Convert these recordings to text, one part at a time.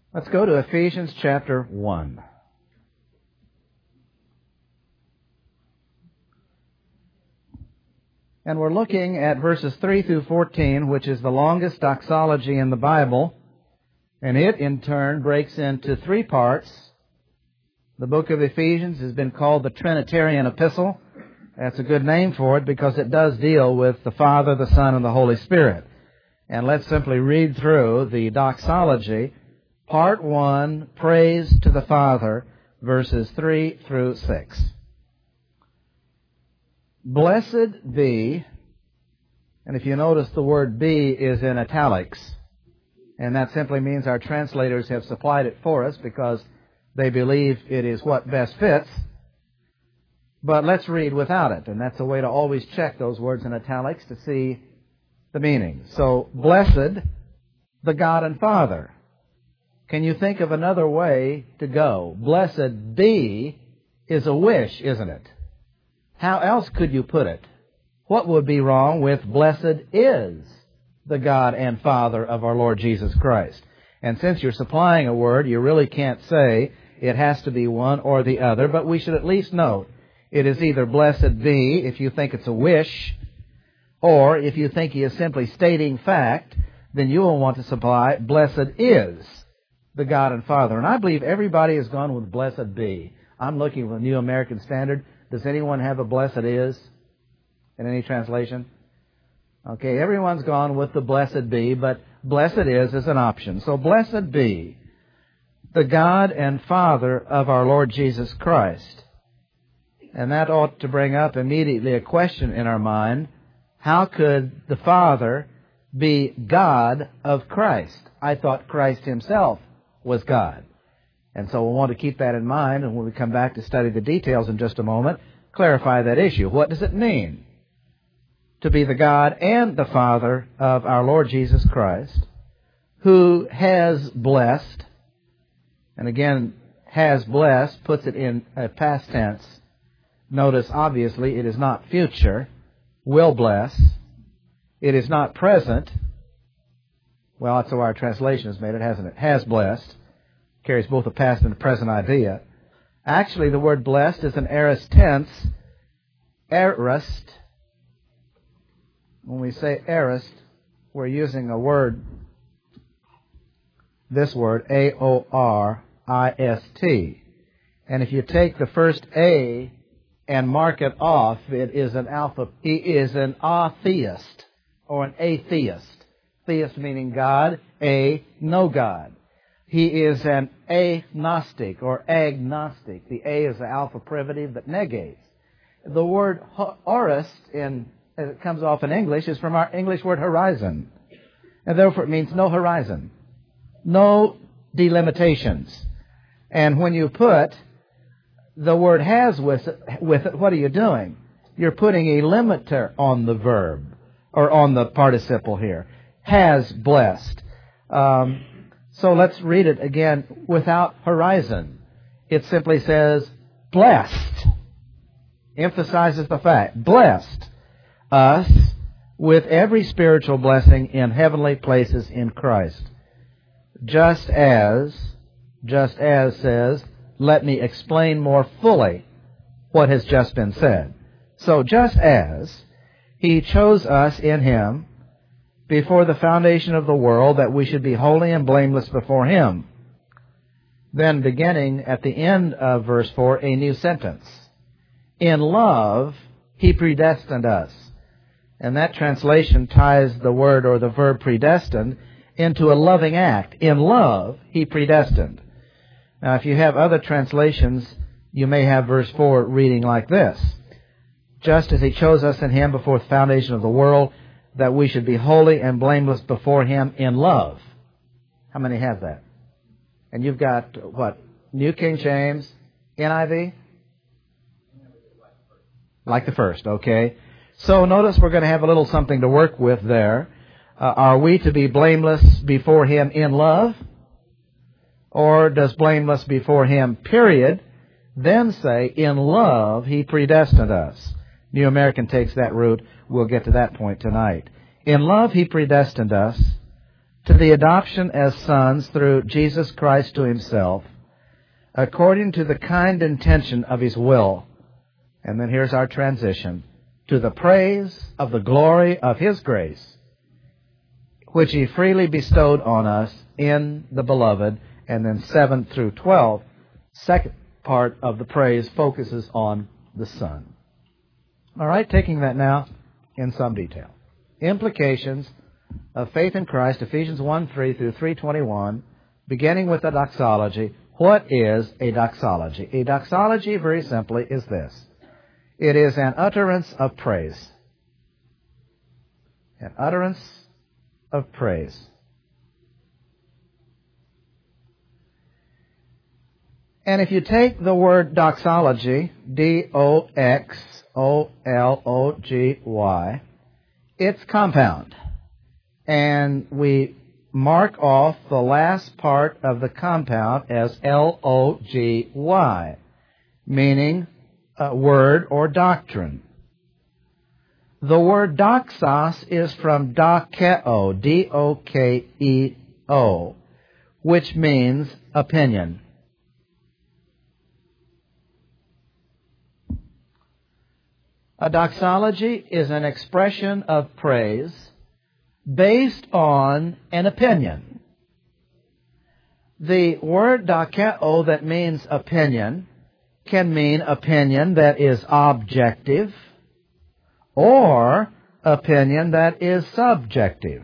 Let's go to Ephesians chapter 1. And we're looking at verses 3 through 14, which is the longest doxology in the Bible. And it, in turn, breaks into three parts. The book of Ephesians has been called the Trinitarian Epistle. That's a good name for it because it does deal with the Father, the Son, and the Holy Spirit. And let's simply read through the doxology. Part 1, Praise to the Father, verses 3 through 6. Blessed be, and if you notice the word be is in italics, and that simply means our translators have supplied it for us because they believe it is what best fits. But let's read without it, and that's a way to always check those words in italics to see the meaning. So, blessed, the God and Father. Can you think of another way to go? Blessed be is a wish, isn't it? How else could you put it? What would be wrong with blessed is the God and Father of our Lord Jesus Christ? And since you're supplying a word, you really can't say it has to be one or the other, but we should at least note it is either blessed be if you think it's a wish, or if you think he is simply stating fact, then you will want to supply blessed is the God and Father. And I believe everybody has gone with blessed be. I'm looking at the New American Standard. Does anyone have a blessed is in any translation? Okay, everyone's gone with the blessed be, but blessed is an option. So blessed be the God and Father of our Lord Jesus Christ. And that ought to bring up immediately a question in our mind. How could the Father be God of Christ? I thought Christ himself was God. And so we'll want to keep that in mind, and when we come back to study the details in just a moment, clarify that issue. What does it mean to be the God and the Father of our Lord Jesus Christ, who has blessed, and again, has blessed, puts it in a past tense. Notice, obviously, it is not future, will bless. It is not present. Well, that's how our translation has made it, hasn't it? Has blessed. Carries both a past and a present idea. Actually, the word blessed is an aorist tense. Aorist. When we say aorist, we're using a word, this word, A-O-R-I-S-T. And if you take the first A and mark it off, it is an alpha. He is an atheist or an atheist. Theist meaning God, no God. He is an agnostic or agnostic. The A is the alpha privative that negates. The word aorist, as it comes off in English, is from our English word horizon. And therefore it means no horizon. No delimitations. And when you put the word has with it, what are you doing? You're putting a limiter on the verb, or on the participle here. Has blessed. So let's read it again without horizon. It simply says, blessed. Emphasizes the fact. Blessed us with every spiritual blessing in heavenly places in Christ. Just as says, let me explain more fully what has just been said. So just as he chose us in him before the foundation of the world, that we should be holy and blameless before him. Then beginning at the end of verse 4, a new sentence. In love, he predestined us. And that translation ties the word or the verb predestined into a loving act. In love, he predestined. Now, if you have other translations, you may have verse 4 reading like this. Just as he chose us in him before the foundation of the world, that we should be holy and blameless before him in love. How many have that? And you've got, what, New King James, NIV? Like the first, okay. So notice we're going to have a little something to work with there. Are we to be blameless before him in love? Or does blameless before him, period, then say, in love he predestined us? New American takes that route. We'll get to that point tonight. In love he predestined us to the adoption as sons through Jesus Christ to Himself, according to the kind intention of His will. And then here's our transition. To the praise of the glory of His grace, which He freely bestowed on us in the Beloved. And then 7 through 12, second part of the praise focuses on the Son. All right, taking that now in some detail. Implications of faith in Christ, Ephesians 1:3 through 3:21, beginning with the doxology. What is a doxology? A doxology, very simply, is this. It is an utterance of praise. An utterance of praise. And if you take the word doxology, D-O-X-O-L-O-G-Y, it's compound. And we mark off the last part of the compound as L-O-G-Y, meaning word or doctrine. The word doxos is from dokeo, D-O-K-E-O, which means opinion. A doxology is an expression of praise based on an opinion. The word dokeo that means opinion can mean opinion that is objective or opinion that is subjective.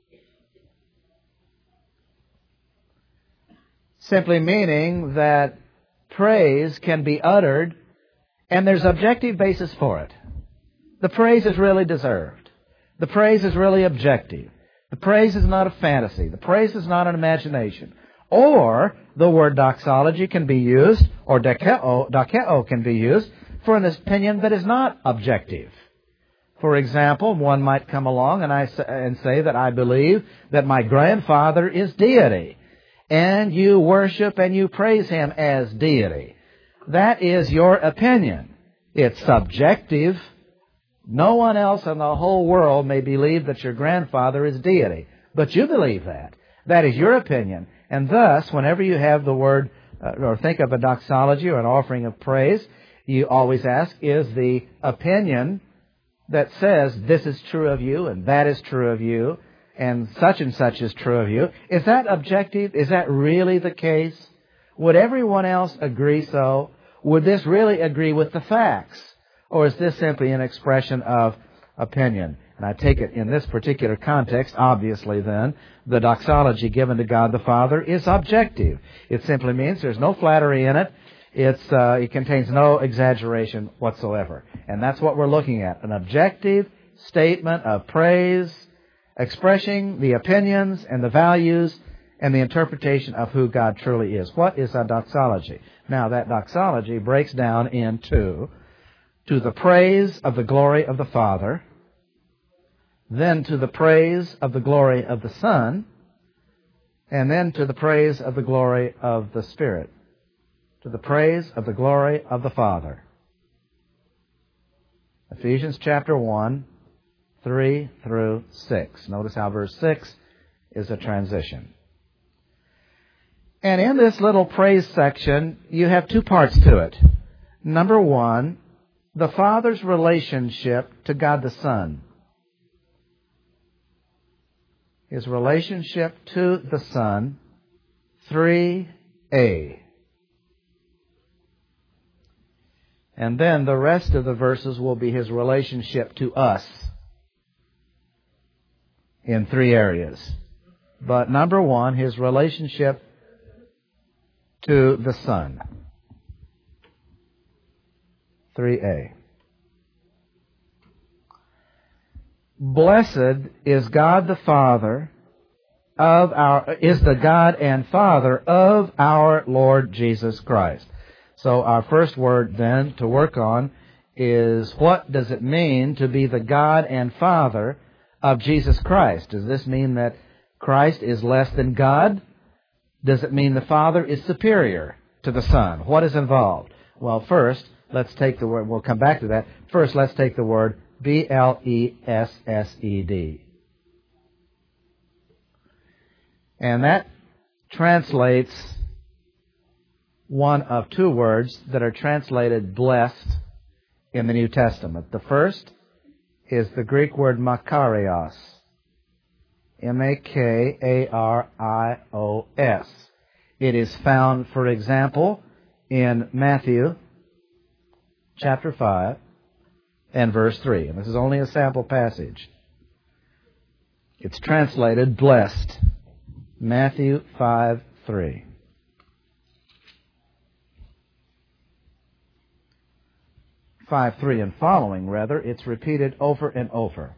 Simply meaning that praise can be uttered and there's objective basis for it. The praise is really deserved. The praise is really objective. The praise is not a fantasy. The praise is not an imagination. Or the word doxology can be used, or dokeo can be used, for an opinion that is not objective. For example, one might come along and say that I believe that my grandfather is deity, and you worship and you praise him as deity. That is your opinion. It's subjective. No one else in the whole world may believe that your grandfather is deity, but you believe that. That is your opinion. And thus, whenever you have the word, or think of a doxology or an offering of praise, you always ask, is the opinion that says this is true of you and that is true of you and such is true of you, is that objective? Is that really the case? Would everyone else agree so? Would this really agree with the facts? Or is this simply an expression of opinion? And I take it in this particular context, obviously then, the doxology given to God the Father is objective. It simply means there's no flattery in it. It contains no exaggeration whatsoever. And that's what we're looking at. An objective statement of praise, expressing the opinions and the values and the interpretation of who God truly is. What is a doxology? Now, that doxology breaks down into to the praise of the glory of the Father, then to the praise of the glory of the Son, and then to the praise of the glory of the Spirit. To the praise of the glory of the Father. Ephesians chapter 1, 3 through 6. Notice how verse 6 is a transition. And in this little praise section, you have two parts to it. Number one, the Father's relationship to God the Son. His relationship to the Son, 3a. And then the rest of the verses will be His relationship to us in three areas. But number one, His relationship to the Son. 3a. Blessed is God the Father is the God and Father of our Lord Jesus Christ. So our first word then to work on is, what does it mean to be the God and Father of Jesus Christ? Does this mean that Christ is less than God? Does it mean the Father is superior to the Son? What is involved? Well, first, let's take the word, we'll come back to that. First, let's take the word blessed. And that translates one of two words that are translated blessed in the New Testament. The first is the Greek word makarios. M-A-K-A-R-I-O-S. It is found, for example, in Matthew chapter 5 and verse 3. And this is only a sample passage. It's translated blessed. Matthew 5:3. 5:3 and following, rather, it's repeated over and over.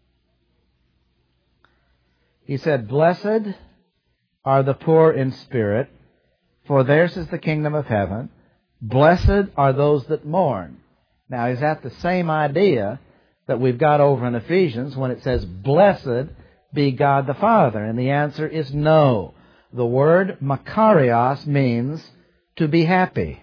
He said, "Blessed are the poor in spirit, for theirs is the kingdom of heaven. Blessed are those that mourn." Now, is that the same idea that we've got over in Ephesians when it says, "Blessed be God the Father"? And the answer is no. The word makarios means to be happy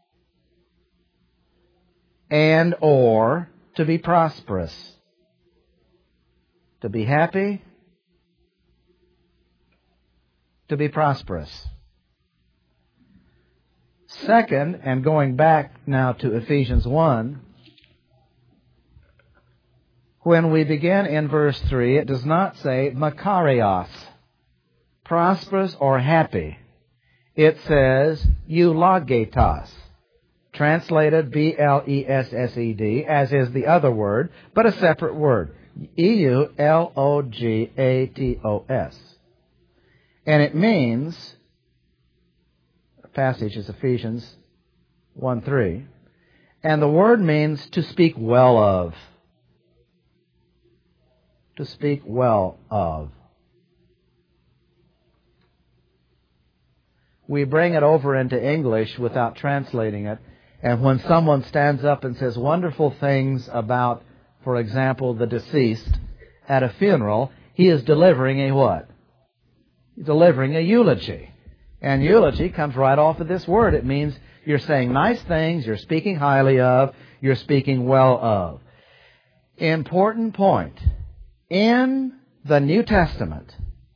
and or to be prosperous. To be happy, to be prosperous. Second, and going back now to Ephesians 1, when we begin in verse 3, it does not say makarios, prosperous or happy. It says eulogetos, translated B-L-E-S-S-E-D, as is the other word, but a separate word, E-U-L-O-G-A-T-O-S. And it means, the passage is Ephesians 1:3, and the word means to speak well of. To speak well of. We bring it over into English without translating it, and when someone stands up and says wonderful things about, for example, the deceased at a funeral, he is delivering a what? He's delivering a eulogy. And eulogy comes right off of this word. It means you're saying nice things, you're speaking highly of, you're speaking well of. Important point. In the New Testament,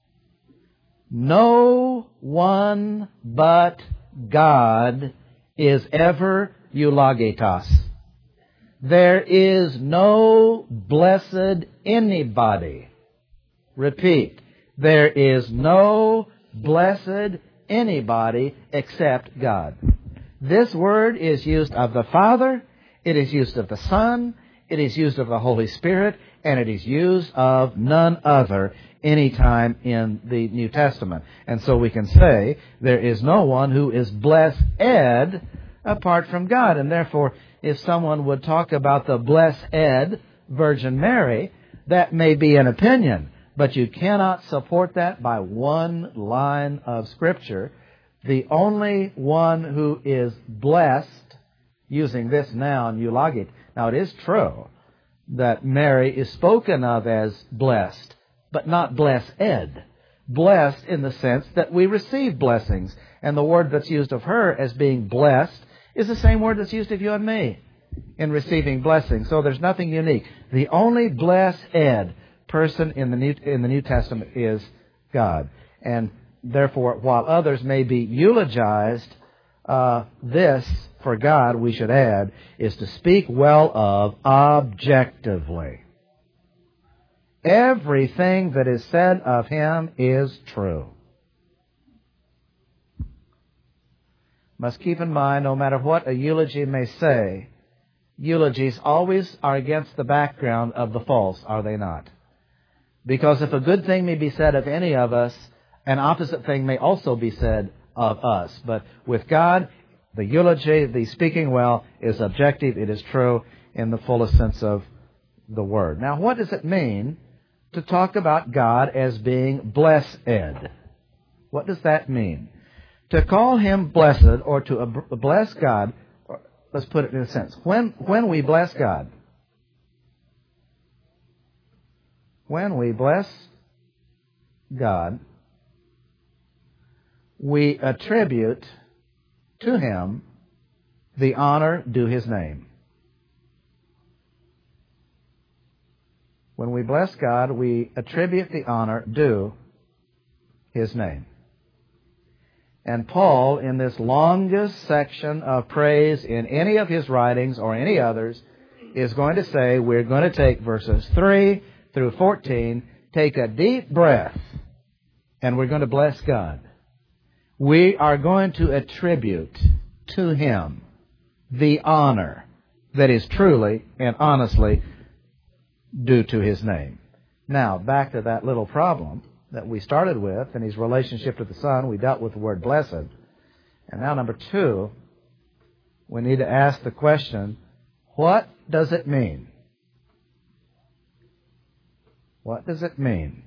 no one but God is ever eulogetos. There is no blessed anybody. Repeat. There is no blessed anybody except God. This word is used of the Father, it is used of the Son, it is used of the Holy Spirit, and it is used of none other any time in the New Testament. And so we can say there is no one who is blessed apart from God. And therefore, if someone would talk about the blessed Virgin Mary, that may be an opinion. But you cannot support that by one line of Scripture. The only one who is blessed, using this noun, eulogete. Now, it is true that Mary is spoken of as blessed, but not blessed. Blessed in the sense that we receive blessings. And the word that's used of her as being blessed is the same word that's used of you and me in receiving blessings. So there's nothing unique. The only blessed person in the New Testament is God. And therefore, while others may be eulogized, this, for God, we should add, is to speak well of objectively. Everything that is said of Him is true. Must keep in mind, no matter what a eulogy may say, eulogies always are against the background of the false, are they not? Because if a good thing may be said of any of us, an opposite thing may also be said of us. But with God, the eulogy, the speaking well, is objective. It is true in the fullest sense of the word. Now, what does it mean to talk about God as being blessed? What does that mean? To call Him blessed or to bless God, let's put it in a sense. When we bless God, when we bless God, we attribute to Him the honor due His name. When we bless God, we attribute the honor due His name. And Paul, in this longest section of praise in any of his writings or any others, is going to say, we're going to take verses 3 through 14, take a deep breath, and we're going to bless God. We are going to attribute to Him the honor that is truly and honestly due to His name. Now, back to that little problem that we started with in His relationship to the Son. We dealt with the word blessed. And now, number 2, we need to ask the question, what does it mean? What does it mean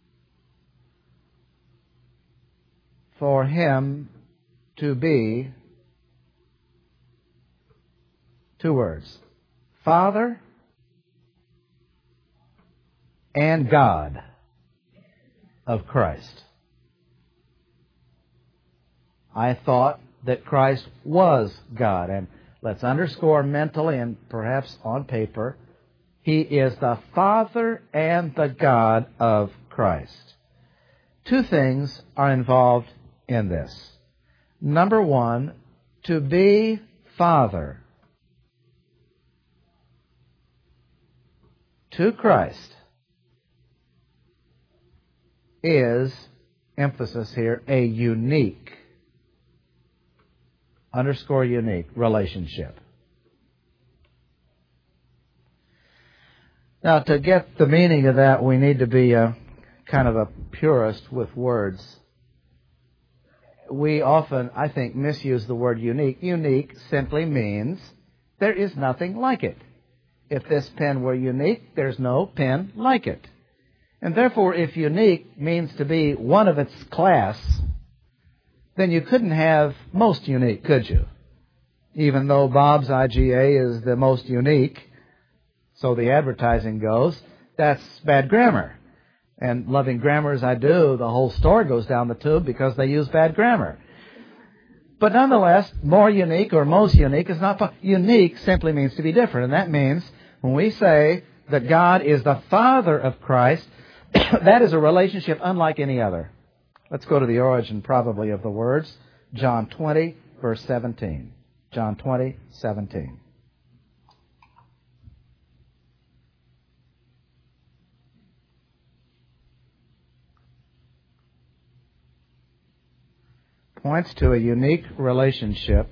for Him to be, 2 words, Father and God of Christ? I thought that Christ was God, and let's underscore mentally and perhaps on paper, He is the Father and the God of Christ. 2 things are involved in this. Number 1, to be Father to Christ is, emphasis here, a unique, underscore unique, relationship. Now, to get the meaning of that, we need to be kind of a purist with words. We often, I think, misuse the word unique. Unique simply means there is nothing like it. If this pen were unique, there's no pen like it. And therefore, if unique means to be one of its class, then you couldn't have most unique, could you? Even though Bob's IGA is the most unique, so the advertising goes, that's bad grammar. And loving grammar as I do, the whole store goes down the tube because they use bad grammar. But nonetheless, more unique or most unique is not... Unique simply means to be different. And that means when we say that God is the Father of Christ, that is a relationship unlike any other. Let's go to the origin probably of the words. John 20, verse 17. John 20, 17. Points to a unique relationship.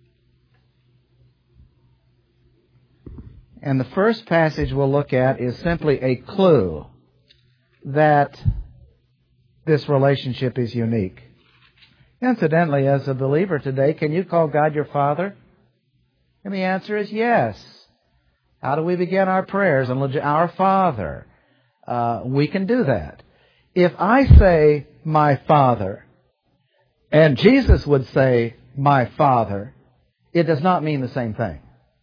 And the first passage we'll look at is simply a clue that this relationship is unique. Incidentally, as a believer today, can you call God your Father? And the answer is yes. How do we begin our prayers? Our Father. We can do that. If I say, my Father, and Jesus would say, my Father, it does not mean the same thing.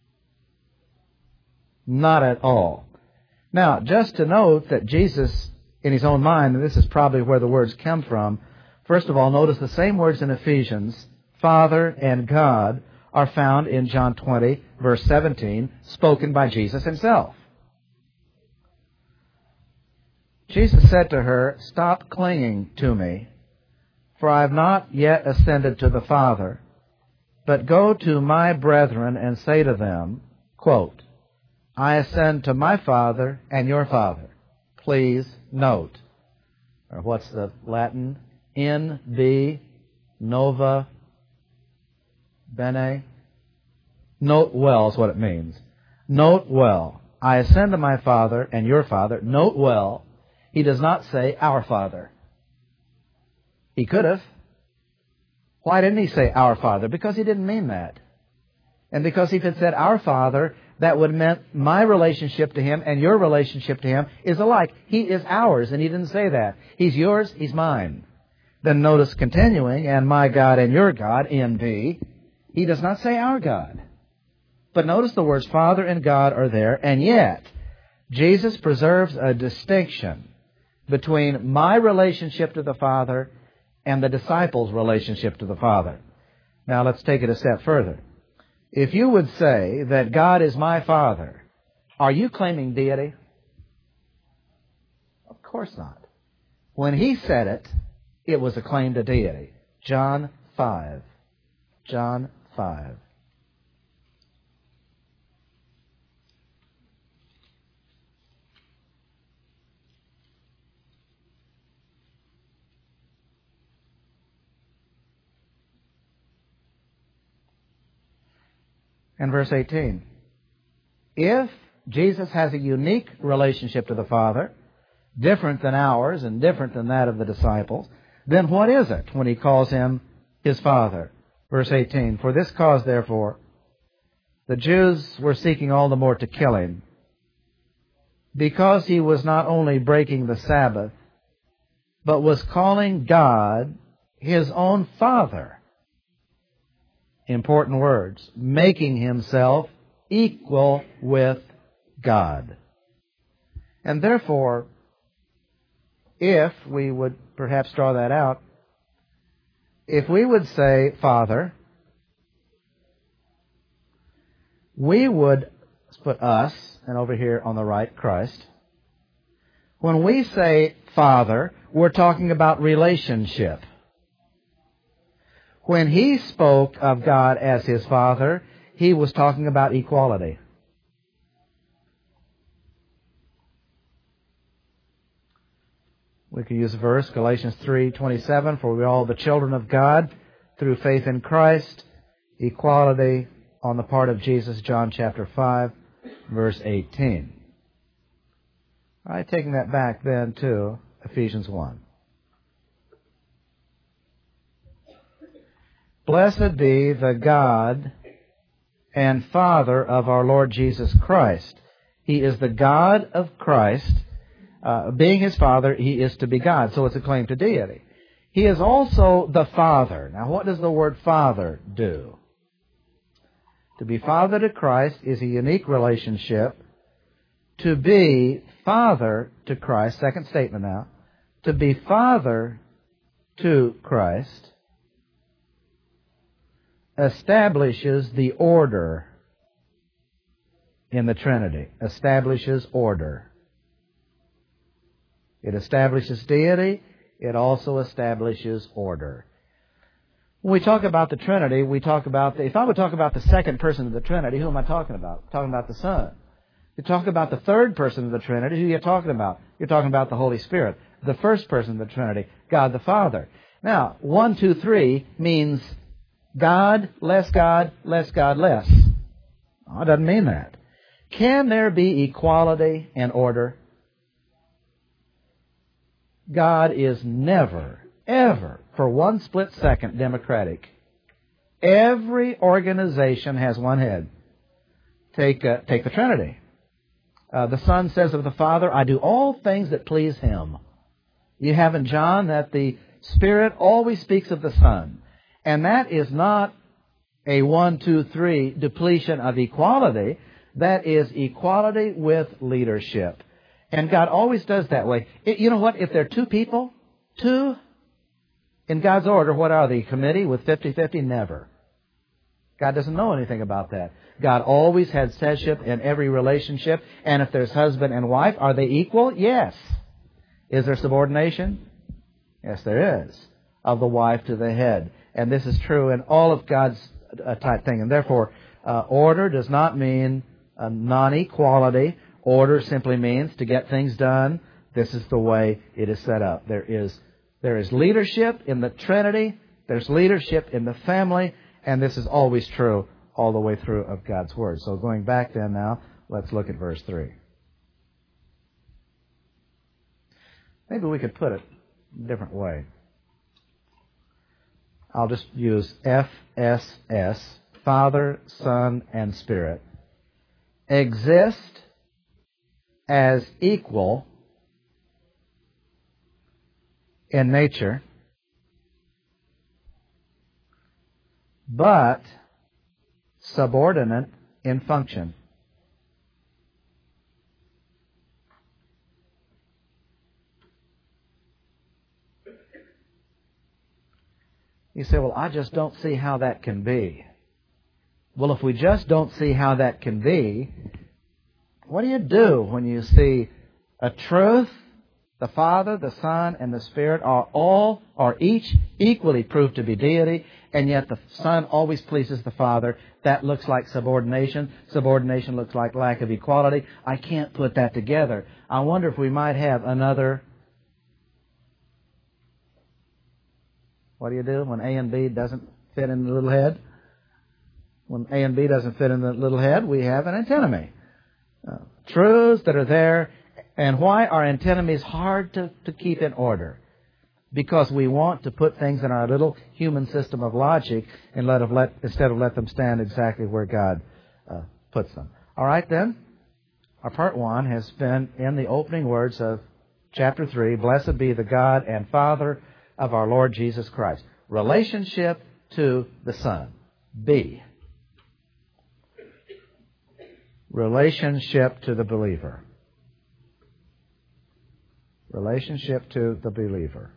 Not at all. Now, just to note that Jesus, in His own mind, and this is probably where the words come from, first of all, notice the same words in Ephesians, Father and God, are found in John 20, verse 17, spoken by Jesus Himself. Jesus said to her, stop clinging to me, for I have not yet ascended to the Father, but go to my brethren and say to them, quote, I ascend to my Father and your Father. Please note, or what's the Latin? In be nova bene. Note well is what it means. Note well. I ascend to my Father and your Father. Note well, He does not say our Father. He could have. Why didn't He say our Father? Because He didn't mean that. And because if it said our Father, that would have meant my relationship to Him and your relationship to Him is alike. He is ours, and He didn't say that. He's yours, He's mine. Then notice continuing, and my God and your God, in thee. He does not say our God. But notice the words Father and God are there, and yet Jesus preserves a distinction between my relationship to the Father and the disciples' relationship to the Father. Now let's take it a step further. If you would say that God is my Father, are you claiming deity? Of course not. When He said it, it was a claim to deity. John 5. John 5. And verse 18. If Jesus has a unique relationship to the Father, different than ours and different than that of the disciples, then what is it when he calls him his Father? Verse 18. For this cause, therefore, the Jews were seeking all the more to kill him, because he was not only breaking the Sabbath, but was calling God his own Father. Important words. Making himself equal with God. And therefore, if we would perhaps draw that out, if we would say Father, we would put us, and over here on the right, Christ. When we say Father, we're talking about relationship. When he spoke of God as his Father, he was talking about equality. We could use a verse, Galatians 3:27, for we are all the children of God through faith in Christ. Equality on the part of Jesus, John chapter 5, verse 18. All right, taking that back then to Ephesians 1. Blessed be the God and Father of our Lord Jesus Christ. He is the God of Christ. Being his Father, he is to be God. So it's a claim to deity. He is also the Father. Now, what does the word Father do? To be Father to Christ is a unique relationship. To be Father to Christ, second statement now, to be Father to Christ establishes the order in the Trinity. Establishes order. It establishes deity. It also establishes order. When we talk about the Trinity, we talk about if I would talk about the second person of the Trinity, who am I talking about? I'm talking about the Son. You talk about the third person of the Trinity, who are you talking about? You're talking about the Holy Spirit. The first person of the Trinity, God the Father. Now, 1, 2, 3 means God, less God, less God, less. Oh, it doesn't mean that. Can there be equality and order? God is never, ever, for one split second, democratic. Every organization has one head. Take the Trinity. The Son says of the Father, I do all things that please Him. You have in John that the Spirit always speaks of the Son. And that is not a 1, 2, 3 depletion of equality. That is equality with leadership. And God always does that way. You know what? If there are two people, two, in God's order, what are they? Committee with 50-50? Never. God doesn't know anything about that. God always had headship in every relationship. And if there's husband and wife, are they equal? Yes. Is there subordination? Yes, there is. Of the wife to the head. And this is true in all of God's type thing. And therefore, order does not mean non-equality. Order simply means to get things done. This is the way it is set up. There is leadership in the Trinity. There's leadership in the family. And this is always true all the way through of God's Word. So going back then now, let's look at verse 3. Maybe we could put it a different way. I'll just use FSS, Father, Son, and Spirit. Exist as equal in nature, but subordinate in function. You say, well, I just don't see how that can be. Well, if we just don't see how that can be, what do you do when you see a truth The Father, the Son, and the Spirit are each equally proved to be deity, and yet the Son always pleases the Father. That looks like subordination. Subordination looks like lack of equality. I can't put that together. I wonder if we might have another... What do you do when A and B doesn't fit in the little head? When A and B doesn't fit in the little head, we have an antinomy. Truths that are there. And why are antinomies hard to keep in order? Because we want to put things in our little human system of logic and instead of let them stand exactly where God puts them. All right, then. Our part 1 has been in the opening words of chapter 3, Blessed be the God and Father of our Lord Jesus Christ. Relationship to the Son. B. Relationship to the believer. Relationship to the believer.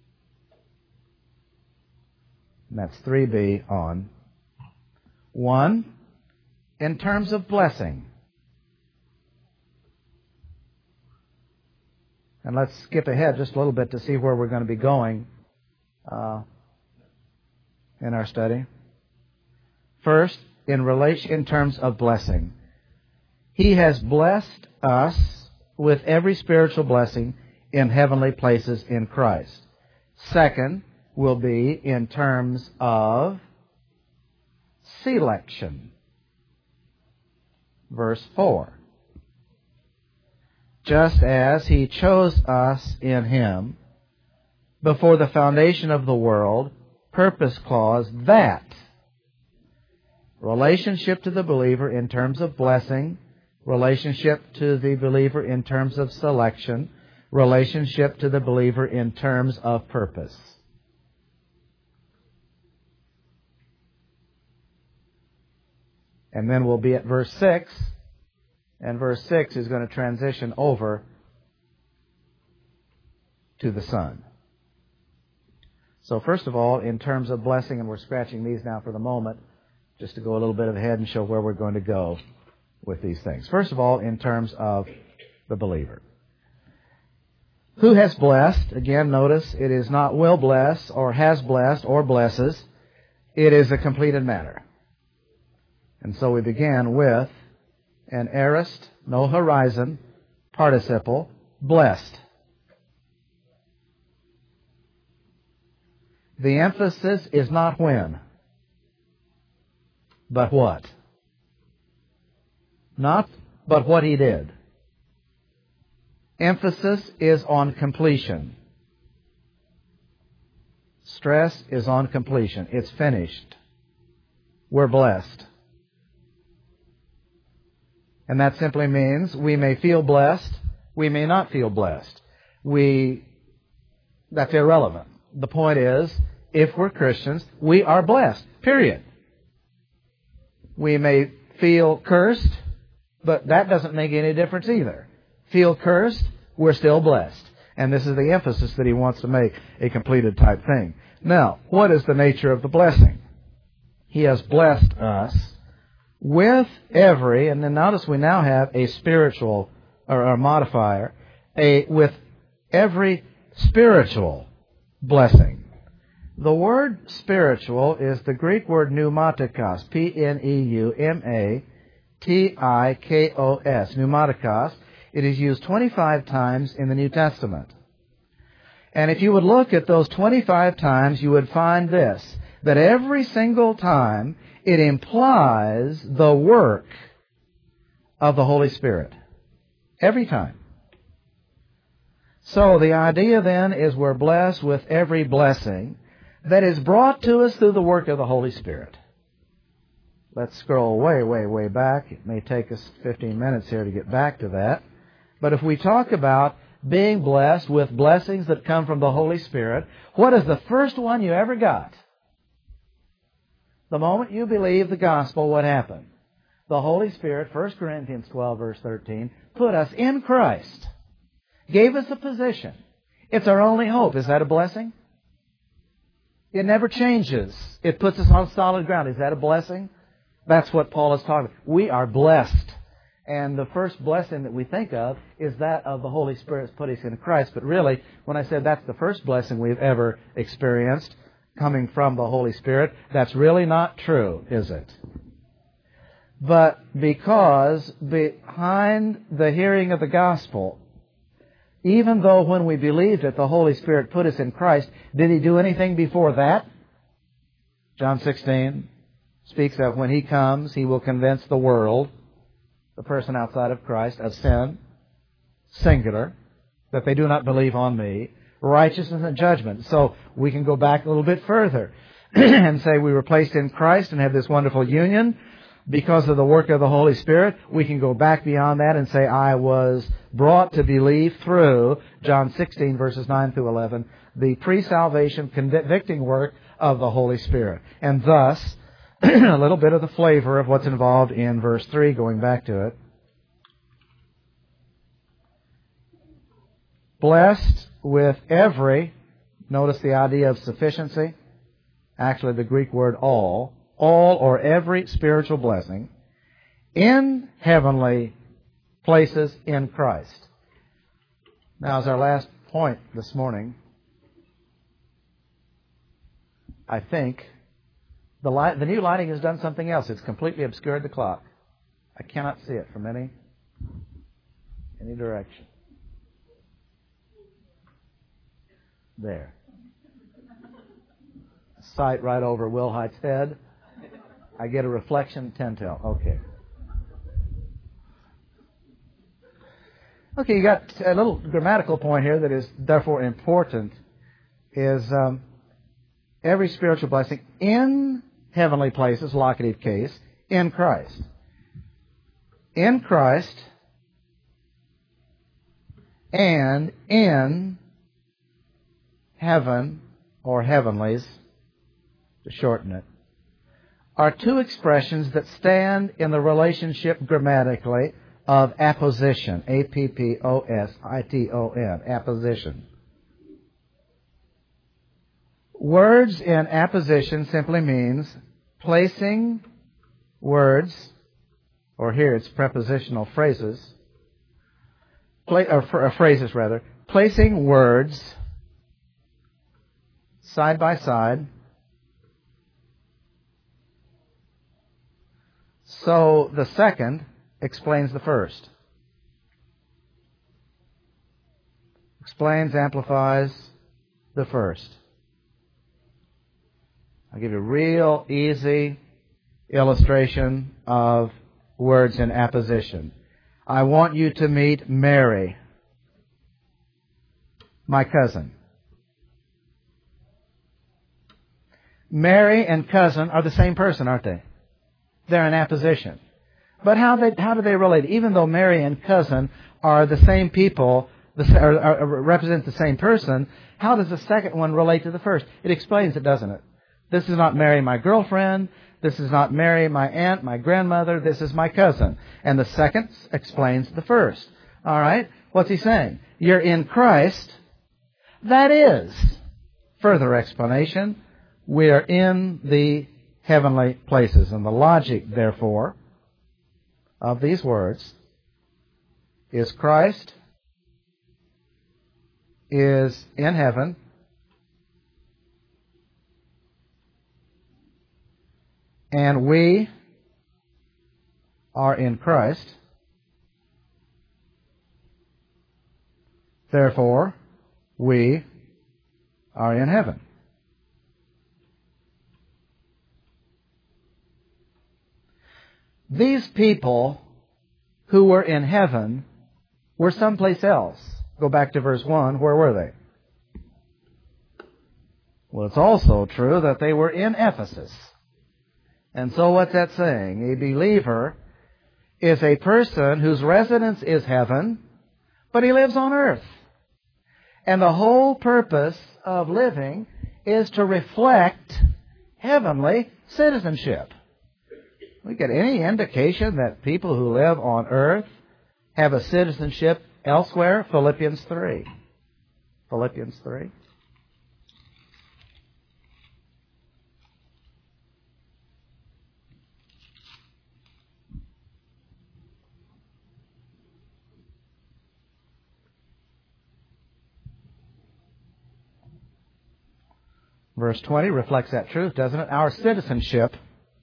And that's 3B on. 1, in terms of blessing. And let's skip ahead just a little bit to see where we're going to be going in our study. First, in terms of blessing. He has blessed us with every spiritual blessing in heavenly places in Christ. Second will be in terms of selection. Verse 4. Just as He chose us in Him before the foundation of the world, purpose clause, that relationship to the believer in terms of blessing, relationship to the believer in terms of selection, relationship to the believer in terms of purpose. And then we'll be at verse 6, and verse 6 is going to transition over to the Son. So first of all, in terms of blessing, and we're scratching these now for the moment, just to go a little bit ahead and show where we're going to go with these things. First of all, in terms of the believer. Who has blessed? Again, notice it is not will bless or has blessed or blesses. It is a completed matter. And so we began with an aorist, no horizon, participle, blessed. The emphasis is not when, but what. Not but what He did. Emphasis is on completion. Stress is on completion. It's finished. We're blessed. And that simply means we may feel blessed, we may not feel blessed. That's irrelevant. The point is, if we're Christians, we are blessed. Period. We may feel cursed, but that doesn't make any difference either. Feel cursed, we're still blessed. And this is the emphasis that he wants to make, a completed type thing. Now, what is the nature of the blessing? He has blessed us with every, and then notice we now have a spiritual, or a modifier, with every spiritual blessing. The word spiritual is the Greek word pneumatikos, Pneumatikos, pneumatikos. It is used 25 times in the New Testament. And if you would look at those 25 times, you would find this, that every single time it implies the work of the Holy Spirit. Every time. So the idea then is we're blessed with every blessing that is brought to us through the work of the Holy Spirit. Let's scroll way, way, way back. It may take us 15 minutes here to get back to that. But if we talk about being blessed with blessings that come from the Holy Spirit, what is the first one you ever got? The moment you believe the gospel, what happened? The Holy Spirit, 1 Corinthians 12, verse 13, put us in Christ, gave us a position. It's our only hope. Is that a blessing? It never changes. It puts us on solid ground. Is that a blessing? That's what Paul is talking about. We are blessed. And the first blessing that we think of is that of the Holy Spirit's put us in Christ. But really, when I said that's the first blessing we've ever experienced coming from the Holy Spirit, that's really not true, is it? But because behind the hearing of the gospel, even though when we believed it, the Holy Spirit put us in Christ, did He do anything before that? John 16 speaks of when He comes, He will convince the world, the person outside of Christ, of sin, singular, that they do not believe on me, righteousness and judgment. So we can go back a little bit further and say we were placed in Christ and have this wonderful union because of the work of the Holy Spirit. We can go back beyond that and say I was brought to believe through John 16 verses 9 through 11, the pre-salvation convicting work of the Holy Spirit. And thus, a little bit of the flavor of what's involved in verse 3, going back to it. Blessed with every, notice the idea of sufficiency, actually the Greek word all or every spiritual blessing in heavenly places in Christ. Now, as our last point this morning, I think the new lighting has done something else. It's completely obscured the clock. I cannot see it from any direction. There. Sight right over Wilhite's head. I get a reflection, 10-tel. Okay. Okay, you got a little grammatical point here that is therefore important, is every spiritual blessing in heavenly places, locative case, in Christ. In Christ and in heaven, or heavenlies, to shorten it, are two expressions that stand in the relationship grammatically of apposition. A-P-P-O-S-I-T-O-N. Apposition. Words in apposition simply means placing words, or here it's prepositional phrases, phrases rather, placing words side by side so the second explains the first. Explains, amplifies the first. I'll give you a real easy illustration of words in apposition. I want you to meet Mary, my cousin. Mary and cousin are the same person, aren't they? They're in apposition. But how do they relate? Even though Mary and cousin are the same people, represent the same person, how does the second one relate to the first? It explains it, doesn't it? This is not Mary, my girlfriend. This is not Mary, my aunt, my grandmother. This is my cousin. And the second explains the first. All right? What's he saying? You're in Christ. That is, further explanation, we are in the heavenly places. And the logic, therefore, of these words is Christ is in heaven, and we are in Christ. Therefore, we are in heaven. These people who were in heaven were someplace else. Go back to verse 1. Where were they? Well, it's also true that they were in Ephesus. And so what's that saying? A believer is a person whose residence is heaven, but he lives on earth. And the whole purpose of living is to reflect heavenly citizenship. We get any indication that people who live on earth have a citizenship elsewhere? Philippians 3. Philippians 3. Verse 20 reflects that truth, doesn't it? Our citizenship,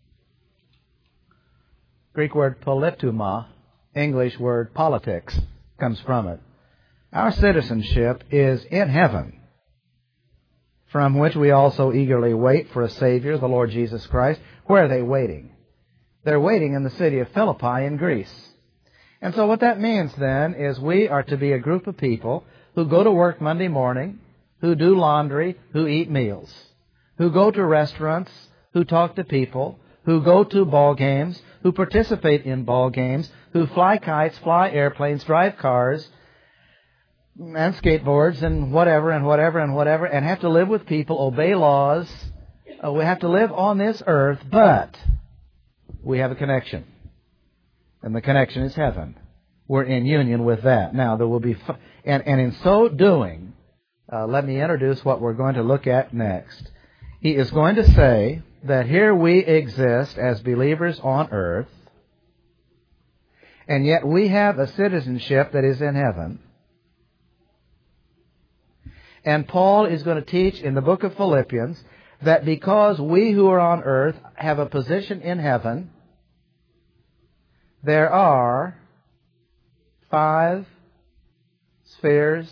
Greek word polituma, English word politics, comes from it. Our citizenship is in heaven, from which we also eagerly wait for a Savior, the Lord Jesus Christ. Where are they waiting? They're waiting in the city of Philippi in Greece. And so what that means then is we are to be a group of people who go to work Monday morning, who do laundry, who eat meals, who go to restaurants, who talk to people, who go to ball games, who participate in ball games, who fly kites, fly airplanes, drive cars, and skateboards, and whatever, and have to live with people, obey laws. We have to live on this earth, but we have a connection. And the connection is heaven. We're in union with that. Now, there will be... And in so doing, let me introduce what we're going to look at next. He is going to say that here we exist as believers on earth, and yet we have a citizenship that is in heaven. And Paul is going to teach in the book of Philippians that because we who are on earth have a position in heaven, there are 5 spheres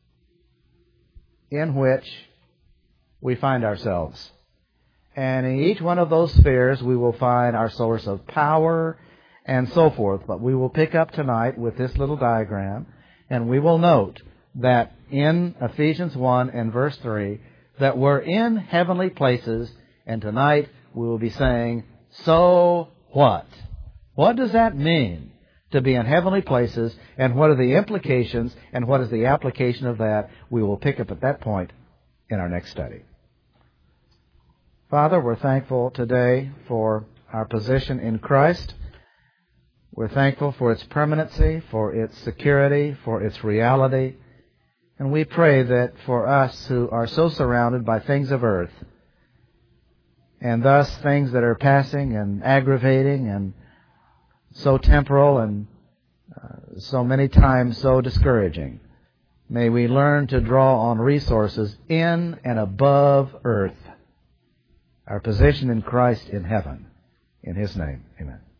in which we find ourselves. And in each one of those spheres we will find our source of power and so forth. But we will pick up tonight with this little diagram, and we will note that in Ephesians 1 and verse 3, that we're in heavenly places, and tonight we will be saying, so what? What does that mean to be in heavenly places, and what are the implications, and what is the application of that? We will pick up at that point in our next study. Father, we're thankful today for our position in Christ. We're thankful for its permanency, for its security, for its reality. And we pray that for us who are so surrounded by things of earth, and thus things that are passing and aggravating and so temporal and so many times so discouraging, may we learn to draw on resources in and above earth, our position in Christ in heaven. In His name, amen.